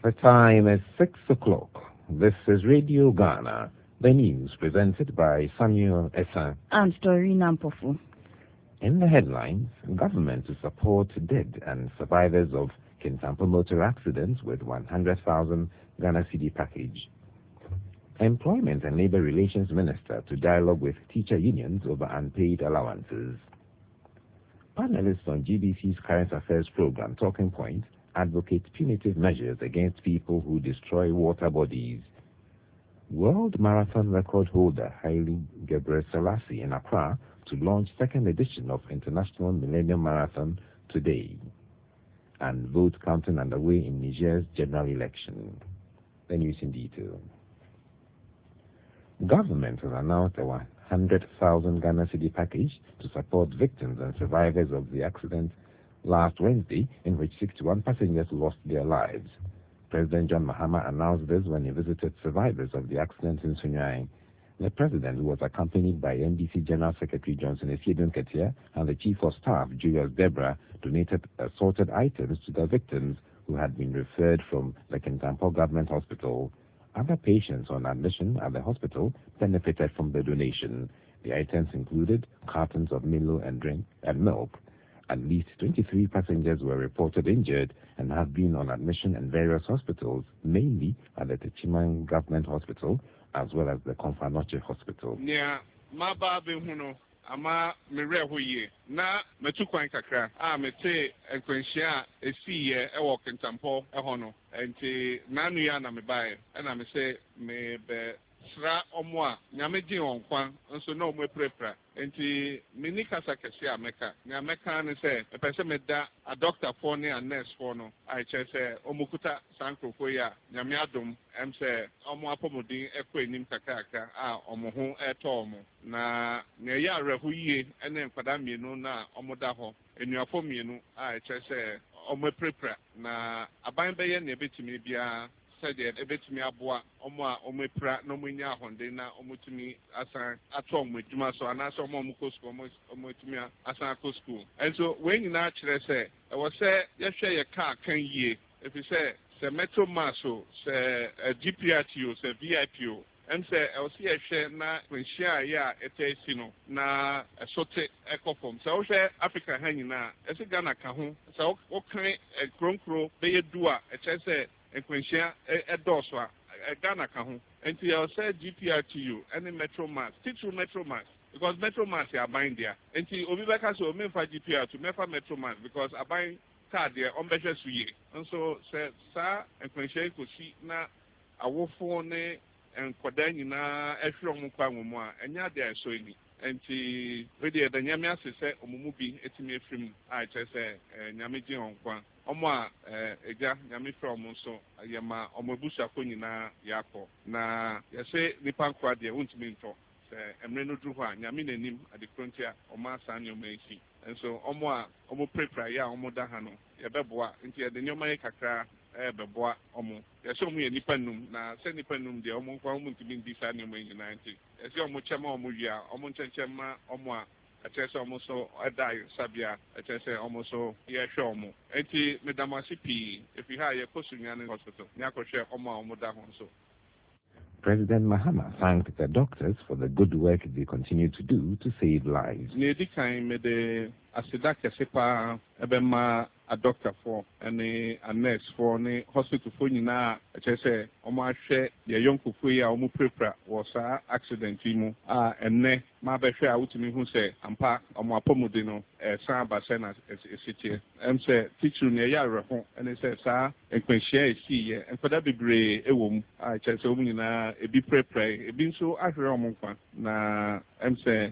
The time is 6 o'clock. This is Radio Ghana. The news presented by Samuel Essa and Storina Mpofu. In the headlines, government to support dead and survivors of Kintampo motor accidents with 100,000 Ghana cedi package. Employment and Labour Relations Minister to dialogue with teacher unions over unpaid allowances. Panelists on GBC's Current Affairs program Talking Point advocate punitive measures against people who destroy water bodies. World Marathon record holder Haile Gebrselassie in Accra to launch second edition of International Millennium Marathon today. And vote counting underway in Niger's general election. The news in detail. Government has announced a 100,000 Ghana cedi package to support victims and survivors of the accident last Wednesday, in which 61 passengers lost their lives. President John Mahama announced this when he visited survivors of the accident in Sunyani. The president, who was accompanied by NDC General Secretary Johnson Esiedun Ketia and the Chief of Staff, Julius Debra, donated assorted items to the victims who had been referred from the Kintampo Government Hospital. Other patients on admission at the hospital benefited from the donation. The items included cartons of Milo and drink and milk. At least 23 passengers were reported injured and have been on admission in various hospitals, mainly at the Techiman Government Hospital, as well as the Konfanoche Hospital. Yeah, my baby, ama mere hoye na metukwan kakra me te enkwanhia esiye e wo Kintampo ho no enti nanu ya na me bae na me se me be sra omo a nyame gin onkwan nso na omo prepra enti mini kasa kese ameka na meka ne se pese me da a doctor for ne a nurse for no I che se omukuta sankrofo ya nyame adom em se omo apomodin ekọ enim kakaka a omo ho eto omo na ne ya rehu yie ene nkwada mienu na omo da ho enuafo mienu a che se omo prepra na aban beye na ebetimi bia said ebetumi aboa omo a omo pra no munya ahonde na omotumi asan ato omo eduma so anaso omo ko school omo etumi asan ko school and so when you na kire say e was say yehwe ye car kan yie if you say metro maso say GPRTO say VIPO and say I was here na kwensha ya etesi no na sote ekofom so say Africa ha nyina ese Ghana ka ho so o kan kronkro be yedua e che say ekwensha edoso a Ghana ka ho enti I say GPRTO any metro mass teacher metro mass because metro mass ya bind there enti obi beka so me fa GPR to me fa metro mass because aban card there on behwe suye and so say sa ekwensha ko si na awofo ne enkwada nyina ehwe omo kwa omo a enya de so ni enti we de da nyame asese omumu bi etimi efrim a che se nyame gin onkwa omo a eja nyame fra omo so yema omo busa ko nyina yakọ na yese nipa kwa de wontimi nto se emre no duru ho a nyame nanim ade frontier omo asa ne omo esi enso omo a omo prepare ya omo da ha no yebeboa enti de nyoma ye kakra beboa omo yese omo ye nipa num na se nipa num de omo kwa omo ntimi ndi sa ne omo nyina enti yese omo chema omo wia omo nchechema omo a atese omo so adai sabia atese omo so ye hwe omo enti medamasi pi if you ha ye kosunyane hospital nya ko hwe omo da ho so. President Mahama thanked the doctors for the good work they continue to do to save lives. Nedikan me de asida kese pa ebema a doctor for any a nurse for any hospital for nyina achese omo ahwe ye yonkofu ya omo prepra was accident mu enne ma be hwe a wutimi hu se ampa omo apomode no san ba se na esitie em se teacher ne ya reho ene se sa enkwanhia esi ye enkwada bebre ewom achese omo nyina ebi prepra ebi nso ahwe omo kwa na em se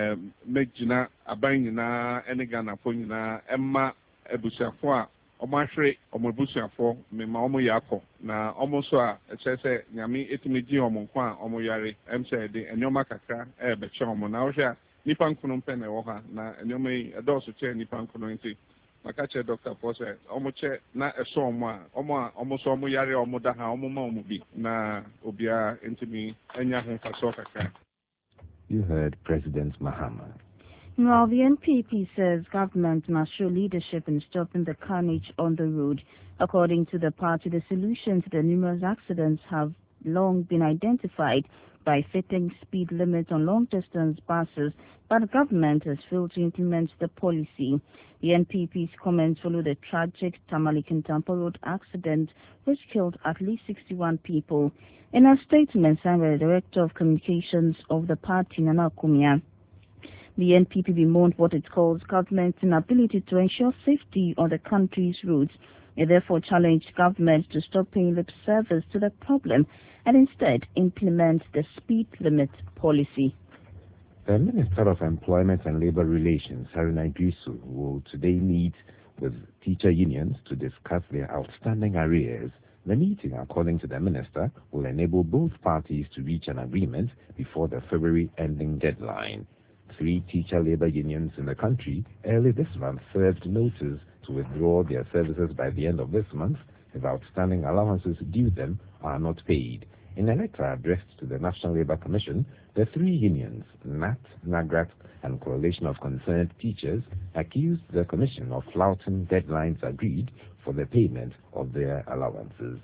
mejina aban nyina ene Ghana fo nyina emma ebusuafo a omo ahwe omo ebusuafo mema omo yakọ na omo so a echese nyame etimegi omo nkwa a omo yare emse de enyoma kakra be che omo na ohia nipa nkono mpe na wo ha na enyoma yi edoso che nipa nkono nti maka che doctor pose omo che na eso omo a omo so omo yare omo da ha omo ma omo bi na obia entimi enya ho kaso kakra. You heard President Mahama. Well, the NPP says government must show leadership in stopping the carnage on the road. According to the party, the solution to the numerous accidents have long been identified by fitting speed limits on long-distance buses, but the government has failed to implement the policy. The NPP's comments follow the tragic Tamale-Kintampo Road accident, which killed at least 61 people. In a statement signed by the Director of Communications of the party, Nana Kumia, the NPP bemoaned what it calls government's inability to ensure safety on the country's roads. It therefore challenged government to stop paying lip service to the problem and instead implement the speed limit policy. The Minister of Employment and Labour Relations, Haruna Iddrisu, will today meet with teacher unions to discuss their outstanding arrears. The meeting, according to the minister, will enable both parties to reach an agreement before the February ending deadline. 3 teacher labor unions in the country early this month served notice to withdraw their services by the end of this month if outstanding allowances due them are not paid. In a letter addressed to the National Labour Commission, the 3 unions, NAT, NAGRAT, and Coalition of Concerned Teachers, accused the Commission of flouting deadlines agreed for the payment of their allowances.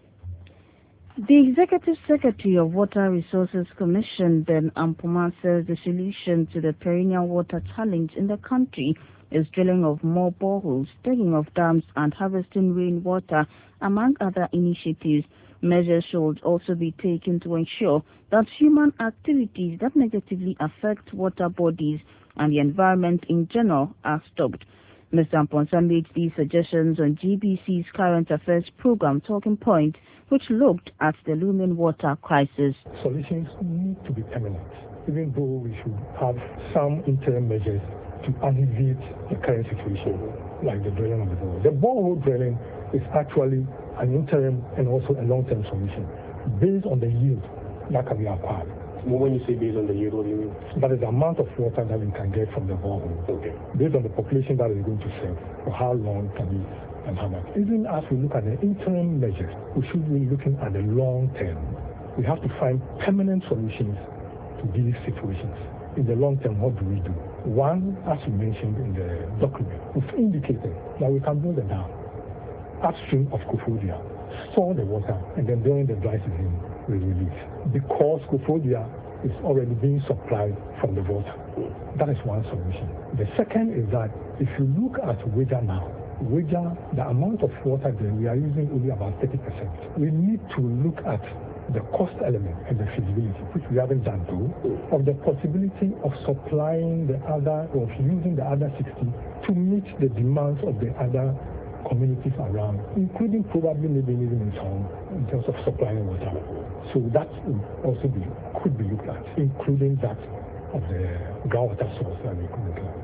The Executive Secretary of Water Resources Commission, Ben Ampoma, says the solution to the perennial water challenge in the country is drilling of more boreholes, digging of dams, and harvesting rainwater, among other initiatives. Measures should also be taken to ensure that human activities that negatively affect water bodies and the environment in general are stopped. Mr. Amponsa made these suggestions on GBC's Current Affairs program Talking Point, which looked at the looming water crisis. Solutions need to be permanent, even though we should have some interim measures to alleviate the current situation, like the drilling of the borehole. The borehole drilling is actually an interim and also a long-term solution based on the yield that can be acquired. Well, when you say based on the yield, what do you mean? That is the amount of water that we can get from the borehole. Okay. Based on the population that is going to serve, for how long can we and how much. Even as we look at the interim measures, we should be looking at the long term. We have to find permanent solutions to these situations. In the long term, what do we do? One, as we mentioned in the document, we've indicated that we can build a dam upstream of Koforidua, store the water, and then during the dry season, we release. Because Koforidua is already being supplied from the water. That is one solution. The second is that if you look at Weja now, the amount of water that we are using only about 30%. We need to look at the cost element and the feasibility, which we haven't done though, of the possibility of supplying the other, of using the other 60 to meet the demands of the other communities around, including probably maybe even in town, in terms of supplying water. So that also could be looked at, including that of the groundwater source that we could look at.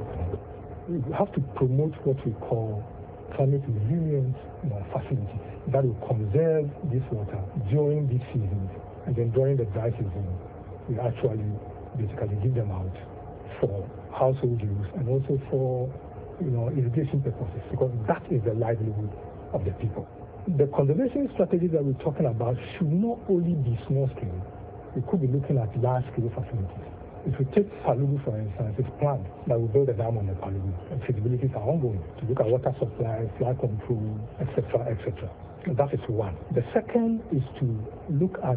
We have to promote what we call climate resilience facilities that will conserve this water during these seasons, and then during the dry season, we actually basically give them out for household use and also for irrigation purposes, because that is the livelihood of the people. The conservation strategy that we're talking about should not only be small scale. We could be looking at large scale facilities. If we take Palugu, for instance, it's planned that we build a dam on the Palugu, and feasibilities are ongoing to look at water supply, flood control, etc., etc. And that is one. The second is to look at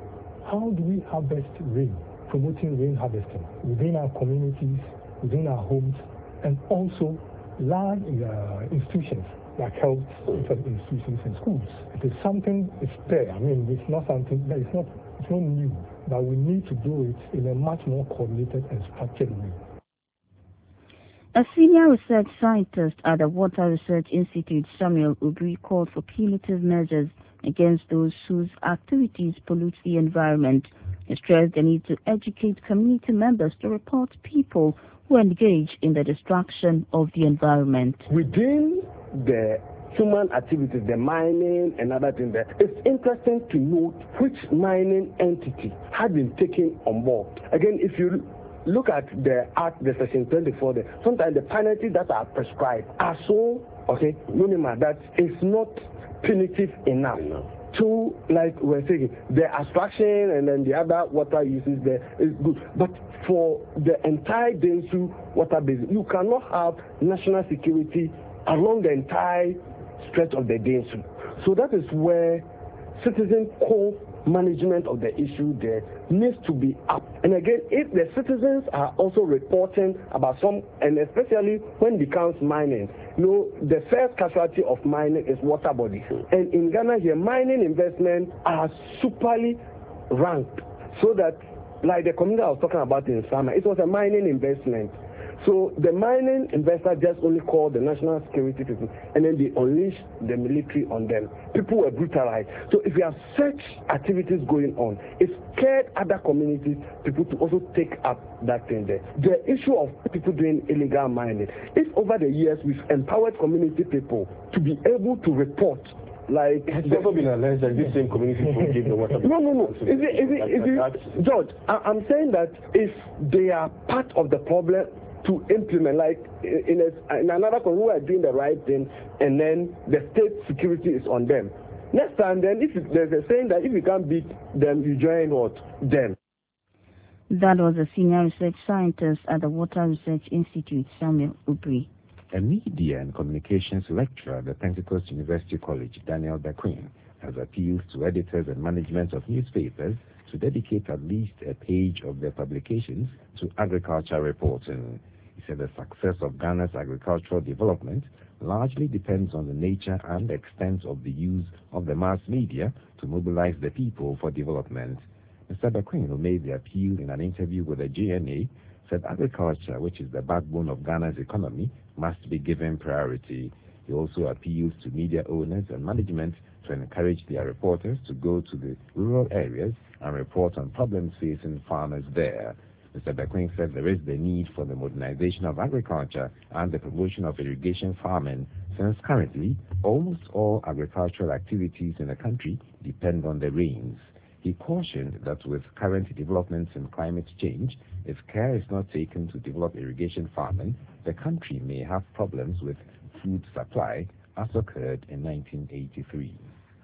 how do we harvest rain, promoting rain harvesting within our communities, within our homes, and also large institutions like health institutions and schools. It is something, it's there. I mean, it's not something that it's not new, but we need to do it in a much more coordinated and structured way. A senior research scientist at the Water Research Institute, Samuel Ubri, called for punitive measures against those whose activities pollute the environment. He stressed the need to educate community members to report people who engage in the destruction of the environment. Within the human activities, the mining and other things there, it's interesting to note which mining entity had been taken on board. Again, if you look at the section 24 there, sometimes the penalties that are prescribed are so minimal that it's not punitive enough to, like we're saying, the abstraction and then the other water uses there is good. But for the entire Densu water basin, you cannot have national security along the entire stretch of the Densu. So that is where citizen co-management of the issue there needs to be up. And again, if the citizens are also reporting about some, and especially when it becomes mining, the first casualty of mining is water bodies. And in Ghana here, mining investments are superly ranked, so that, like the community I was talking about in summer, it was a mining investment. So the mining investor just only called the national security people, and then they unleashed the military on them. People were brutalized. So if you have such activities going on, it scared other communities, people to also take up that thing there. The issue of people doing illegal mining, if over the years we've empowered community people to be able to report, like it's also been alleged that this same community will give the water. No. George, I'm saying that if they are part of the problem to implement, like in another country who are doing the right thing, and then the state security is on them. Next time, then, if there's a saying that if you can't beat them, you join what? Them. That was a senior research scientist at the Water Research Institute, Samuel Ubri. A media and communications lecturer at the Pentecost University College, Daniel Bequin, has appealed to editors and management of newspapers to dedicate at least a page of their publications to agriculture reporting. He said the success of Ghana's agricultural development largely depends on the nature and extent of the use of the mass media to mobilize the people for development. Mr. Bequin, who made the appeal in an interview with the GNA, said agriculture, which is the backbone of Ghana's economy, must be given priority. He also appeals to media owners and management to encourage their reporters to go to the rural areas and report on problems facing farmers there. Mr. Bequin said there is the need for the modernization of agriculture and the promotion of irrigation farming, since currently almost all agricultural activities in the country depend on the rains. He cautioned that with current developments in climate change, if care is not taken to develop irrigation farming, the country may have problems with food supply, as occurred in 1983.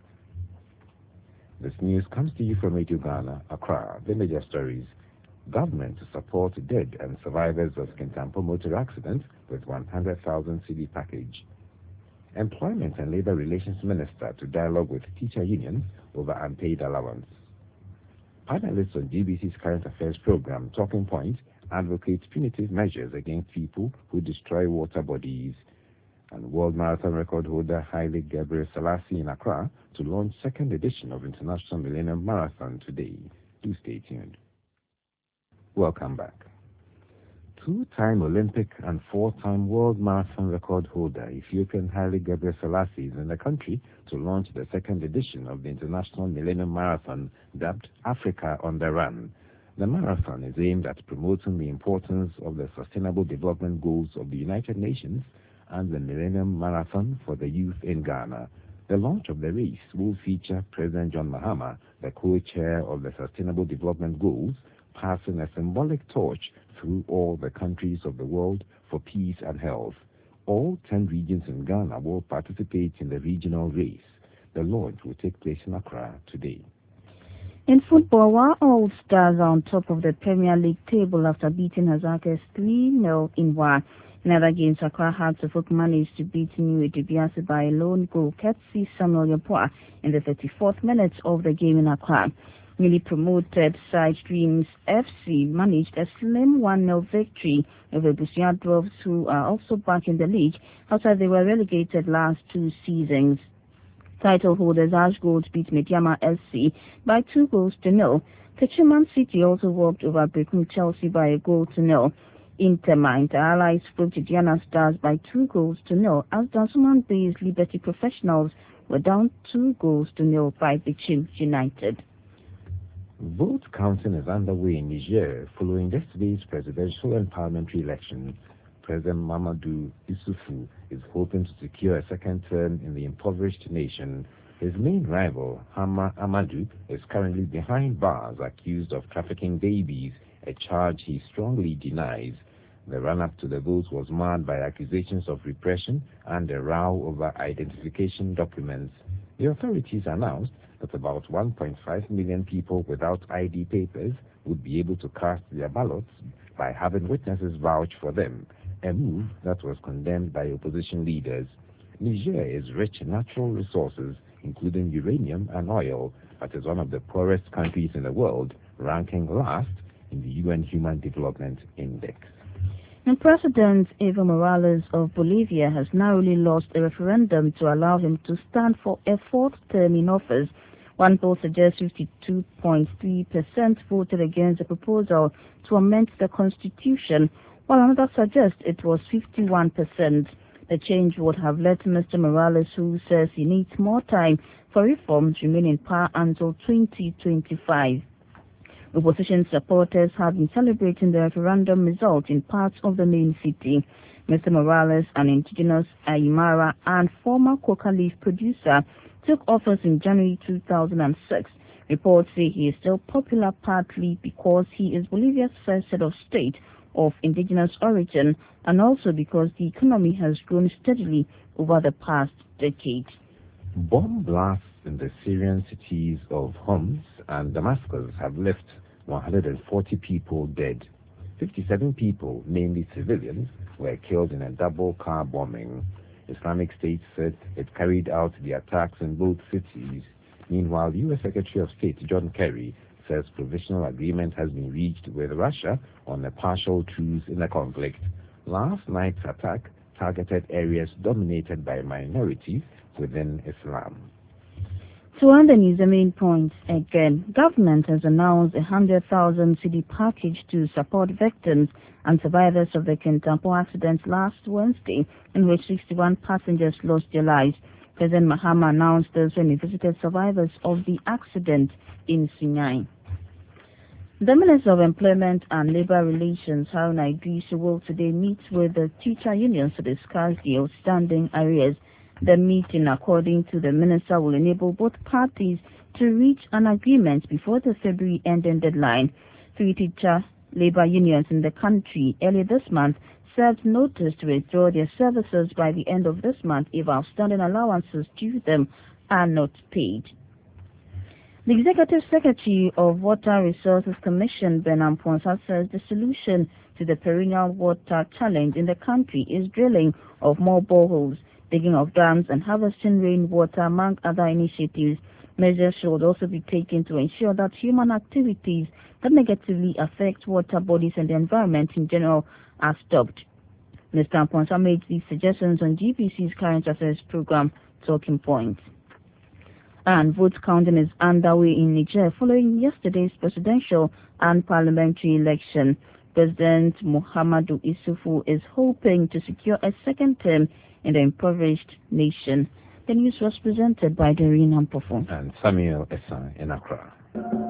This news comes to you from Radio Ghana, Accra. The major stories: government to support dead and survivors of Kintampo motor accident with 100,000 cedi package. Employment and Labor Relations Minister to dialogue with teacher unions over unpaid allowance. Panelists on GBC's Current Affairs program, Talking Point, advocate punitive measures against people who destroy water bodies. And World Marathon record holder Haile Gebre Selassie in Accra to launch second edition of International Millennium Marathon today. Do stay tuned. Welcome back. Two-time Olympic and four-time World Marathon record holder Ethiopian Haile Gebre Selassie is in the country to launch the second edition of the International Millennium Marathon, dubbed Africa on the Run. The marathon is aimed at promoting the importance of the Sustainable Development Goals of the United Nations and the Millennium Marathon for the youth in Ghana. The launch of the race will feature President John Mahama, the co-chair of the Sustainable Development Goals, passing a symbolic torch through all the countries of the world for peace and health. All 10 regions in Ghana will participate in the regional race. The launch will take place in Accra today. In football, while All Stars are on top of the Premier League table after beating Hazakers 3-0 in Wa. In other games, Accra Hearts of Oak managed to beat New Edibiase by a lone goal, courtesy Samuel Yeboah in the 34th minute of the game in Accra. Newly promoted side Dreams FC managed a slim 1-0 victory over Busia Dwarfs, who are also back in the league after they were relegated last 2 seasons. Title holders Ash Gold beat Mediama SC by 2-0. Techiman City also walked over Brecon Chelsea by 1-0. Intermind Allies spoke to Diana Stars by 2-0 as Dansuman-based Liberty Professionals were down 2-0 by Bichim United. Vote counting is underway in Niger following yesterday's presidential and parliamentary election. President Mamadou Issoufou is hoping to secure a second term in the impoverished nation. His main rival, Hama Amadou, is currently behind bars accused of trafficking babies, a charge he strongly denies. The run-up to the vote was marred by accusations of repression and a row over identification documents. The authorities announced that about 1.5 million people without ID papers would be able to cast their ballots by having witnesses vouch for them, a move that was condemned by opposition leaders. Niger is rich in natural resources, including uranium and oil, but is one of the poorest countries in the world, ranking last in the UN Human Development Index. And President Evo Morales of Bolivia has narrowly lost a referendum to allow him to stand for a fourth term in office. One poll suggests 52.3% voted against the proposal to amend the constitution, while another suggests it was 51%. The change would have let Mr. Morales, who says he needs more time for reforms, remain in power until 2025. Opposition supporters have been celebrating the referendum result in parts of the main city. Mr. Morales, an indigenous Aymara and former coca leaf producer, took office in January 2006. Reports say he is still popular partly because he is Bolivia's first head of state of indigenous origin, and also because the economy has grown steadily over the past decade. Bomb blasts in the Syrian cities of Homs and Damascus have left 140 people dead. 57 people, mainly civilians, were killed in a double car bombing. Islamic State said it carried out the attacks in both cities. Meanwhile, U.S. Secretary of State John Kerry says provisional agreement has been reached with Russia on a partial truce in the conflict. Last night's attack targeted areas dominated by minorities within Islam. To end the news, the main points again. Government has announced a 100,000 cedi package to support victims and survivors of the Kintampo accident last Wednesday, in which 61 passengers lost their lives. President Mahama announced this when he visited survivors of the accident in Sinai. The Minister of Employment and Labour Relations, Haruna Idris, will today meet with the teacher unions to discuss the outstanding arrears. The meeting, according to the minister, will enable both parties to reach an agreement before the February ending deadline. 3 teacher labor unions in the country earlier this month served notice to withdraw their services by the end of this month if outstanding allowances due them are not paid. The Executive Secretary of Water Resources Commission, Bernard Ponsa, says the solution to the perennial water challenge in the country is drilling of more boreholes, digging of dams, and harvesting rainwater, among other initiatives. Measures should also be taken to ensure that human activities that negatively affect water bodies and the environment in general are stopped. Mr. Ponsa made these suggestions on GPC's current affairs program, Talking Points. And vote counting is underway in Niger following yesterday's presidential and parliamentary election. President Muhammadu Isufu is hoping to secure a second term in the impoverished nation. The news was presented by Doreen Ampofo and Samuel Essa in Accra.